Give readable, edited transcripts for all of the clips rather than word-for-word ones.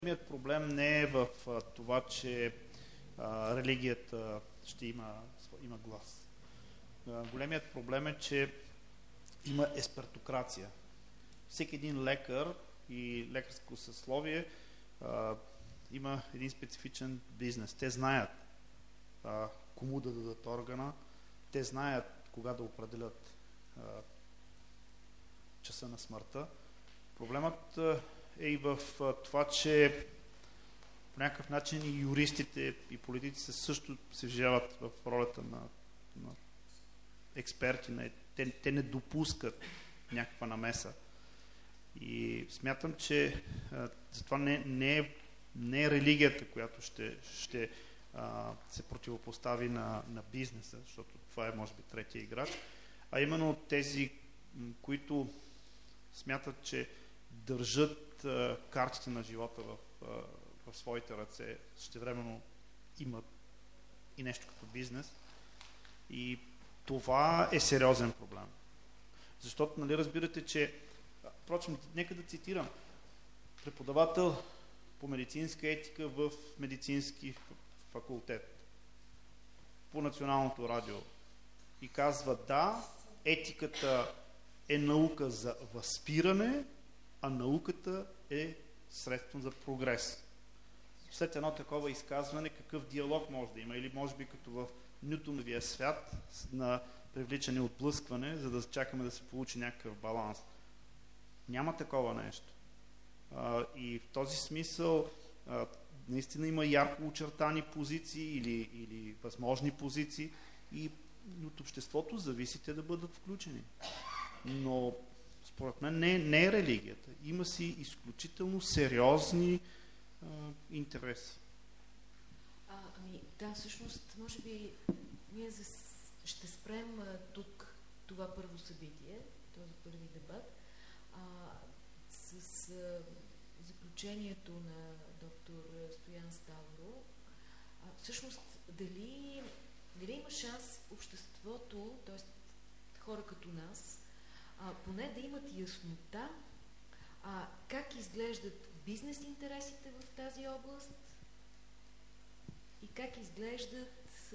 Големият проблем не е в това, че религията ще има глас. Големият проблем е, че има еспертокрация. Всеки един лекар и лекарско съсловие има един специфичен бизнес. Те знаят кому да дадат органа, те знаят кога да определят часа на смъртта. Проблемът е и в това, че по някакъв начин и юристите, и политиците също се вживяват в ролята на експерти. Те не допускат някаква намеса. И смятам, че затова не е религията, която ще се противопостави на бизнеса, защото това е, може би, третия играч, а именно тези, които смятат, че държат картите на живота в своите ръце, същевременно имат и нещо като бизнес. И това е сериозен проблем. Защото, нали, разбирате, че впрочем, нека да цитирам преподавател по медицинска етика в медицински факултет по Националното радио и казва: да, етиката е наука за възпиране, а науката е средство за прогрес. След едно такова изказване, какъв диалог може да има? Или може би като в Нютоновия свят на привличане и отблъскване, за да чакаме да се получи някакъв баланс. Няма такова нещо. И в този смисъл наистина има ярко очертани позиции или възможни позиции и от обществото зависи те да бъдат включени. Но според мен не е религията. Има си изключително сериозни интереси. Да, всъщност, може би ние ще спрем тук това първо събитие, този първи дебат, с заключението на доктор Стоян Ставро. Всъщност, дали има шанс обществото, т.е. хора като нас, поне да имат яснота как изглеждат бизнес интересите в тази област и как изглеждат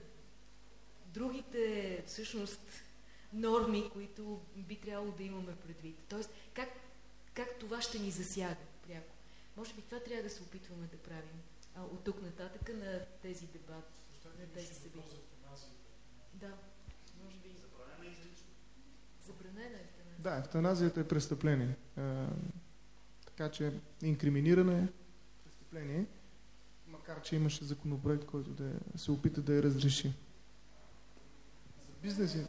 другите всъщност норми, които би трябвало да имаме предвид. Тоест, как това ще ни засяга пряко. Може би това трябва да се опитваме да правим от тук нататък на тези дебати, на тези събития. Да, може би. Забранена е евтаназия. Да, евтаназията е престъпление. Така че инкриминиране е престъпление, макар че имаше законопроект, който да се опита да я разреши. За бизнеси.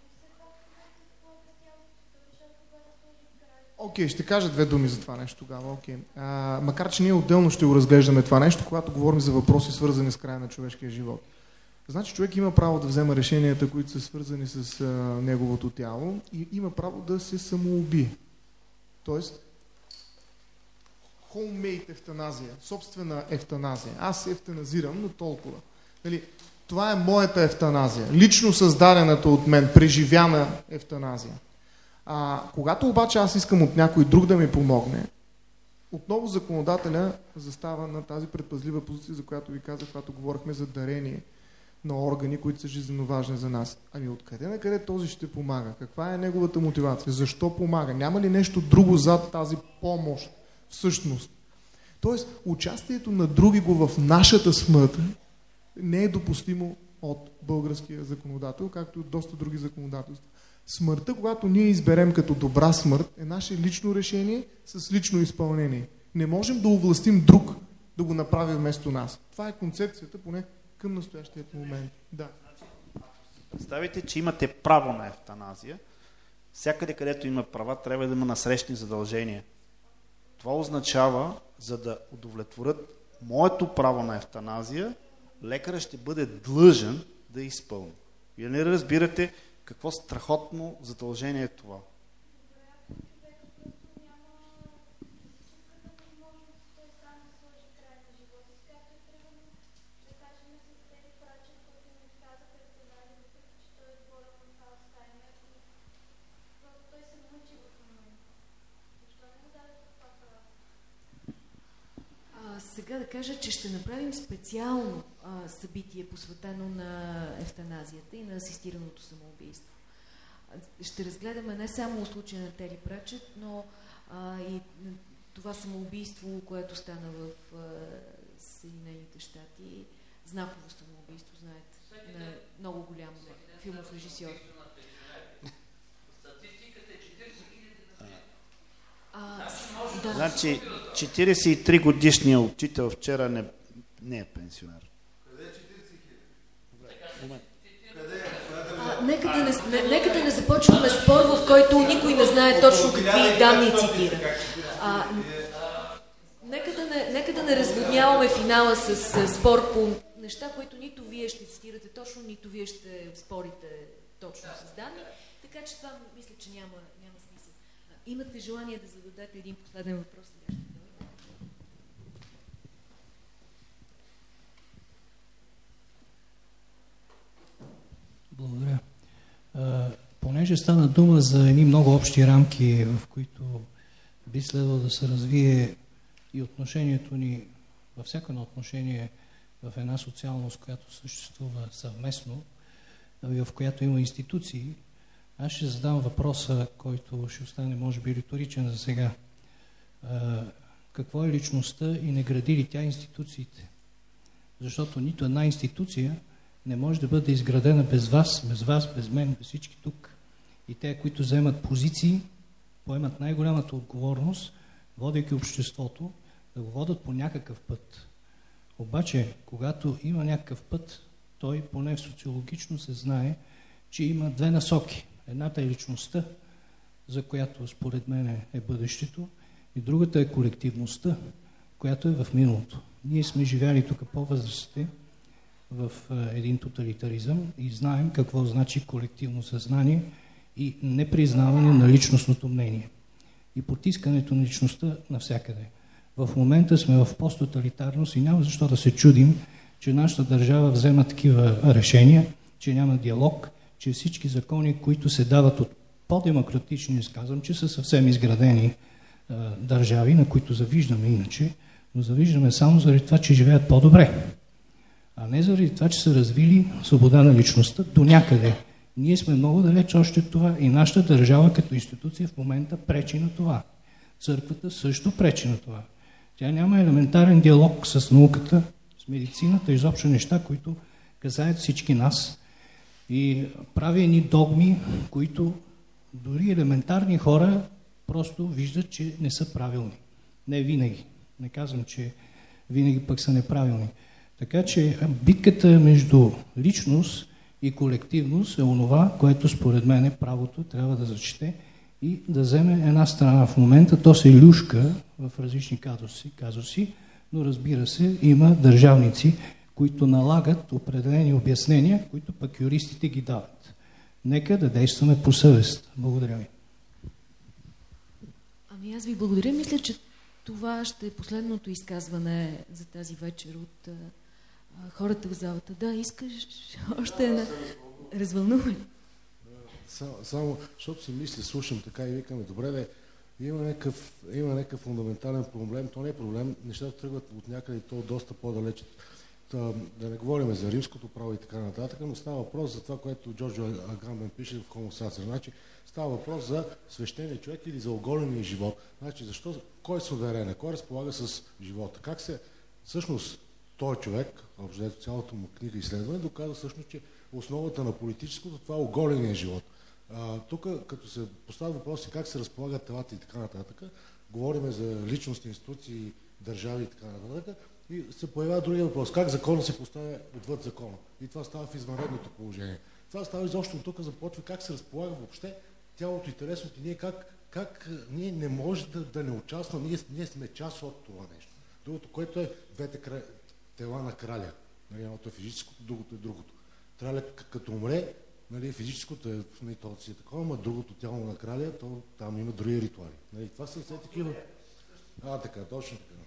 Окей, ще кажа две думи за това нещо тогава. Окей. Макар че ние отделно ще го разглеждаме това нещо, когато говорим за въпроси, свързани с края на човешкия живот. Значи човек има право да взема решенията, които са свързани с неговото тяло и има право да се самоуби. Тоест, homemade евтаназия, собствена евтаназия. Аз се евтаназирам, но толкова. Нали, това е моята евтаназия, лично създадената от мен, преживяна евтаназия. Когато обаче аз искам от някой друг да ми помогне, отново законодателя застава на тази предпазлива позиция, за която ви казах, когато говорихме за дарение на органи, които са жизненно важни за нас. Откъде на къде този ще помага? Каква е неговата мотивация? Защо помага? Няма ли нещо друго зад тази помощ? Всъщност. Тоест, участието на други го в нашата смърт не е допустимо от българския законодател, както и от доста други законодателства. Смъртта, когато ние изберем като добра смърт, е наше лично решение с лично изпълнение. Не можем да овластим друг да го направи вместо нас. Това е концепцията, поне към настоящият момент. Да. Представете, че имате право на евтаназия. Всякъде, където има права, трябва да има насрещни задължения. Това означава, за да удовлетворят моето право на евтаназия, лекарът ще бъде длъжен да изпълни. Вие не разбирате какво страхотно задължение е това. сега да кажа, че ще направим специално събитие, посветено на евтаназията и на асистираното самоубийство. Ще разгледаме не само случая на Тери Пратчет, но и това самоубийство, което стана в Съединените щати. Знаково самоубийство, знаете, на много голям филмов режисьор. Статистиката е 40 000. Да. Значи 43 годишният учител вчера не е пенсионер. Къде е 40 000? Нека да не започваме спор, в който никой не знае точно какви данни цитира. Нека да не разводняваме финала с спор по неща, които нито вие ще цитирате точно, нито вие ще спорите точно с данни. Така че това мисля, че няма смисъл. Имате желание да зададете един последен въпрос? Благодаря. Понеже стана дума за едни много общи рамки, в които би следвало да се развие и отношението ни, във всяко едно отношение в една социалност, която съществува съвместно, в която има институции, аз ще задам въпроса, който ще остане може би риторичен за сега. Какво е личността и не гради ли тя институциите? Защото нито една институция не може да бъде изградена без вас, без мен, без всички тук. И те, които вземат позиции, поемат най-голямата отговорност, водейки обществото, да го водят по някакъв път. Обаче, когато има някакъв път, той, поне социологично, се знае, че има две насоки. Едната е личността, за която според мен е бъдещето, и другата е колективността, която е в миналото. Ние сме живяли тук по-възрастни в един тоталитаризъм и знаем какво значи колективно съзнание и непризнаване на личностното мнение и потискането на личността навсякъде. В момента сме в посттоталитарност и няма защо да се чудим, че нашата държава взема такива решения, че няма диалог, че всички закони, които се дават от по-демократични, казвам, че са съвсем изградени държави, на които завиждаме иначе, но завиждаме само заради това, че живеят по-добре, а не заради това, че са развили свобода на личността до някъде. Ние сме много далеч още от това и нашата държава като институция в момента пречи на това. Църквата също пречи на това. Тя няма елементарен диалог с науката, с медицината, изобщо неща, които касаят всички нас и прави едни догми, които дори елементарни хора просто виждат, че не са правилни. Не винаги. Не казвам, че винаги пък са неправилни. Така че битката между личност и колективност е онова, което според мен правото трябва да зачете и да вземе една страна. В момента то се люшка в различни казуси, но разбира се, има държавници, които налагат определени обяснения, които пък юристите ги дават. Нека да действаме по съвест. Благодаря ви. Ами аз ви благодаря. Мисля, че това ще е последното изказване за тази вечер от хората в залата. Да, искаш още една... Развълнуване. Само, защото си мисля, слушам така и викаме, добре, има някакъв фундаментален проблем, то не е проблем, нещата тръгват от някъде, то доста по-далече. Да не говорим за римското право и така нататък, но става въпрос за това, което Джорджо Агамбен пише в Homo Sacer. Значи, става въпрос за свещения човек или за оголения живот. Значи, защо, кой е суверен, кой разполага с живота? Как се, всъщност, той човек, общо цялото му книга изследване, доказва всъщност, че основата на политическото, това е оголения живот. Тук, като се поставя въпроси как се разполагат телата и така нататък, говорим за личностни институции, държави и така нататък, и се появява другия въпрос. Как закона се поставя отвъд закона? И това става в извънредното положение. Това става изобщо тук започва как се разполага въобще тялото и телесното. Ние как ние не може да не участваме, ние сме част от това нещо. Другото, което е двете тела на краля. Едното е физическото, другото е другото. Краля като умре, нали, физическото е, то си е такова, но другото тяло на краля, то там има други ритуали. Нали, това са все такива. Така, точно така.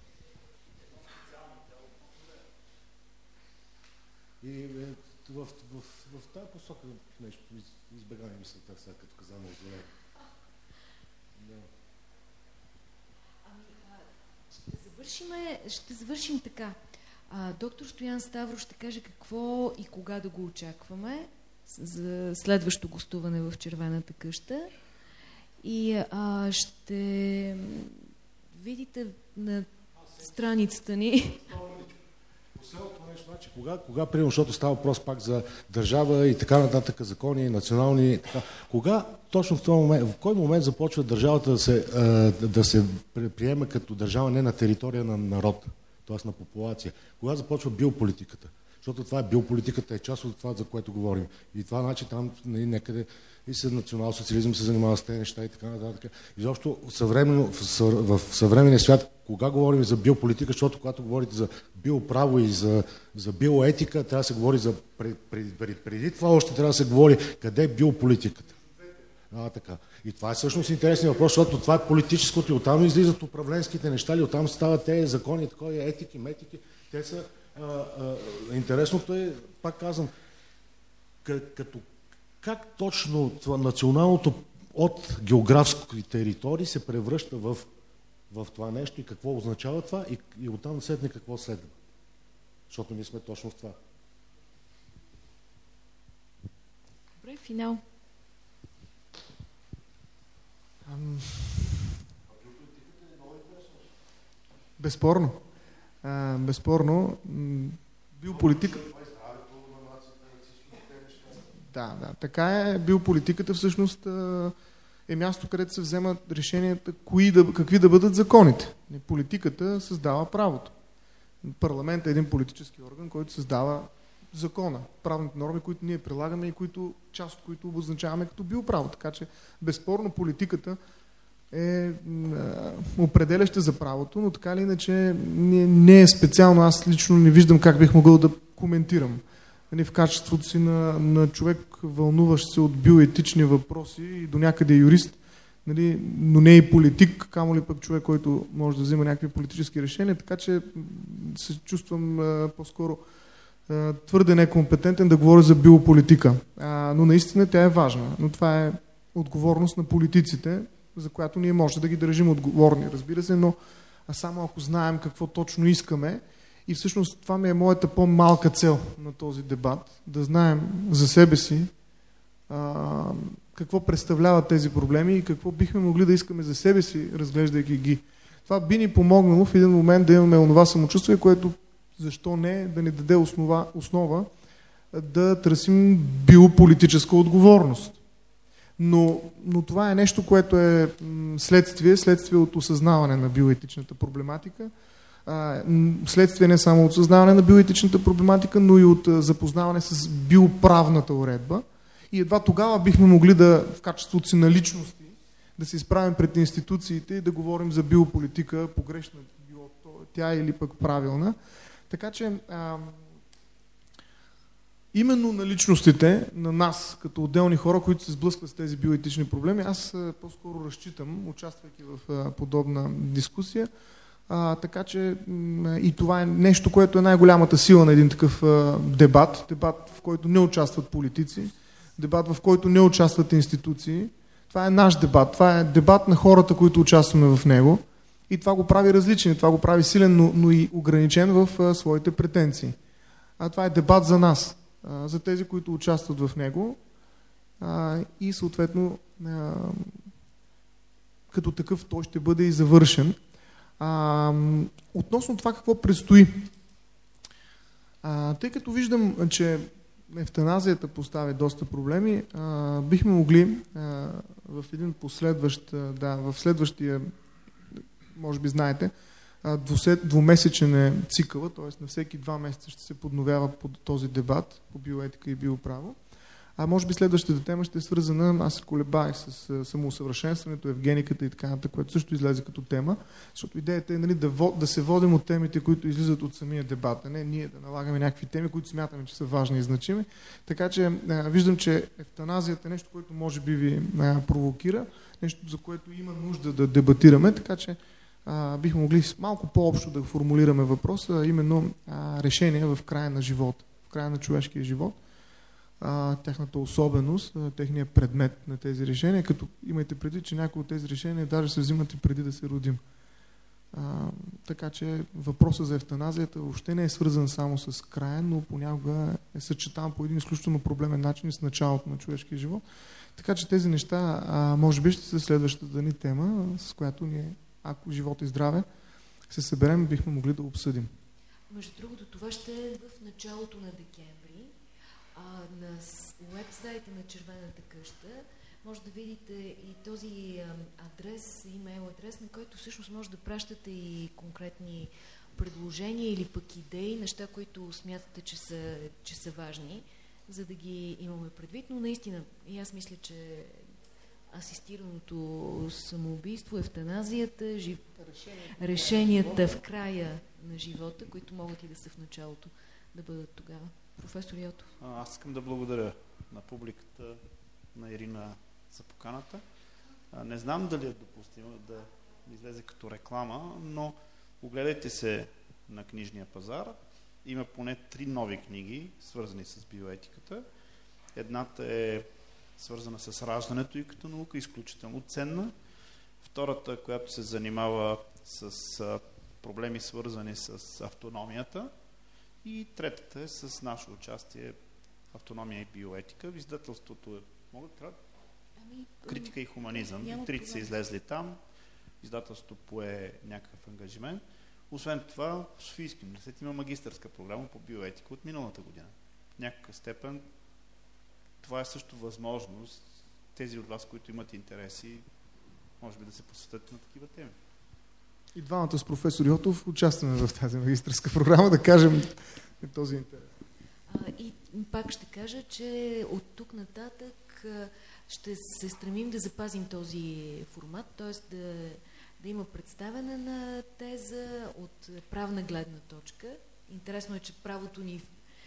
И в тази посока нещо избегаме мисълта, сега като каза мавзолей. Да. Ще ще завършим така. Доктор Стоян Ставро ще каже какво и кога да го очакваме за следващо гостуване в Червената къща. И ще видите на страницата ни. Последното нещо, значи, кога примерно, защото става въпрос пак за държава и така нататък, закони, национални, така, кога точно в този момент, в кой момент започва държавата да се приема като държава не на територия на народ, т.е. на популация? Кога започва биополитиката? Защото това биополитиката е част от това, за което говорим. И това значи там някъде и с национал-социализъм се занимава с тези неща и така нататък. Изобщо в съвременния свят, кога говорим за биополитика, защото когато говорите за биоправо и за биоетика, трябва да се говори за преди това още трябва да се говори къде е биополитиката. Така. И това е всъщност интересният въпрос, защото това е политическото и оттам излизат управленските неща, и оттам стават тези закони, такова етики, метики. Те са... интересното е, пак казвам, като как точно това националното от географски територии се превръща в това нещо и какво означава това и оттам насетне какво следва. Защото ние сме точно в това. Добре, финал. Безспорно. Безспорно. Биополитика... Да, така е. Биополитиката всъщност е място, където се вземат решенията какви да бъдат законите. Политиката създава правото. Парламентът е един политически орган, който създава закона, правните норми, които ние прилагаме и част от които обозначаваме като биоправо. Така че безспорно политиката е определяща за правото, но така или иначе не е специално. Аз лично не виждам как бих могъл да коментирам. В качеството си на човек, вълнуващ се от биоетични въпроси и до някъде юрист, но не и политик, камо ли пък човек, който може да взима някакви политически решения, така че се чувствам по-скоро твърде некомпетентен да говоря за биополитика. Но наистина тя е важна. Но това е отговорност на политиците, за която ние може да ги държим отговорни, разбира се, но само ако знаем какво точно искаме. И всъщност това ми е моята по-малка цел на този дебат, да знаем за себе си какво представляват тези проблеми и какво бихме могли да искаме за себе си, разглеждайки ги. Това би ни помогнало в един момент да имаме онова самочувствие, което защо не да ни даде основа да търсим биополитическа отговорност. Но това е нещо, което е следствие от осъзнаване на биоетичната проблематика, следствие не само от съзнаване на биоетичната проблематика, но и от запознаване с биоправната уредба. И едва тогава бихме могли в качеството си на личности, да се изправим пред институциите и да говорим за биополитика, погрешна било тя или пък правилна. Така че именно на личностите, на нас, като отделни хора, които се сблъскват с тези биоетични проблеми, аз по-скоро разчитам, участвайки в подобна дискусия. Така че и това е нещо, което е най-голямата сила на един такъв дебат. Дебат, в който не участват политици, дебат, в който не участват институции. Това е наш дебат. Това е дебат на хората, които участваме в него. И това го прави различен, това го прави силен, но и ограничен в своите претенции. Това е дебат за нас, за тези, които участват в него. И съответно, като такъв той ще бъде и завършен. Относно това какво предстои. Тъй като виждам, че евтаназията поставя доста проблеми, бихме могли в един последващ, в следващия, може би знаете, двумесечен е цикъла, т.е. на всеки 2 месеца ще се подновява под този дебат по биоетика и биоправо. Може би следващата тема ще е свързана, аз се колебаех с самоусъвършенстването, евгениката и така нататък, което също излезе като тема, защото идеята е да се водим от темите, които излизат от самия дебат, а не ние да налагаме някакви теми, които смятаме, че са важни и значими. Така че виждам, че евтаназията е нещо, което може би ви провокира, нещо, за което има нужда да дебатираме, така че бихме могли малко по-общо да формулираме въпроса, именно решение в края на живота, в края на човешкия живот. Тяхната особеност, техния предмет на тези решения, като имайте предвид, че някои от тези решения даже се взимат и преди да се родим. Така че въпросът за евтаназията въобще не е свързан само с края, но понякога е съчетан по един изключително проблемен начин с началото на човешкия живот. Така че тези неща, може би ще са следващата ни тема, с която ние, ако живот и здраве, се съберем, бихме могли да обсъдим. Между другото, това ще е в началото на декември. На уебсайта на Червената къща може да видите и този адрес, имейл адрес, на който всъщност може да пращате и конкретни предложения или пък идеи, неща, които смятате, че са важни, за да ги имаме предвид. Но наистина, и аз мисля, че асистираното самоубийство, евтаназията, решенията в края на живота, които могат и да са в началото, да бъдат тогава. Професор Йотов. Аз искам да благодаря на публиката, на Ирина за поканата. Не знам дали е допустимо да излезе като реклама, но огледайте се на книжния пазар. Има поне 3 нови книги, свързани с биоетиката. Едната е свързана с раждането и като наука, изключително ценна. Втората, която се занимава с проблеми, свързани с автономията. И третата е с наше участие автономия и биоетика. В издателството е критика и хуманизъм. Трите са излезли там. Издателството пое някакъв ангажимент. Освен това, в Софийски университет има магистърска програма по биоетика от миналата година. В някаква степен това е също възможност тези от вас, които имат интереси, може би да се посветят на такива теми. И двамата с професор Йотов участваме в тази магистърска програма, да кажем този интерес. И пак ще кажа, че от тук нататък ще се стремим да запазим този формат, т.е. да има представяне на теза от правна гледна точка. Интересно е, че правото ни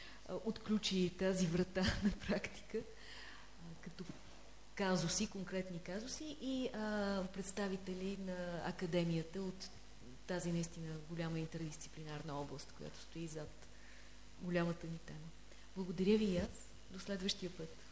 отключи тази врата на практика, като казуси, конкретни казуси и представители на академията от тази наистина голяма интердисциплинарна област, която стои зад голямата ни тема. Благодаря ви и аз. До следващия път.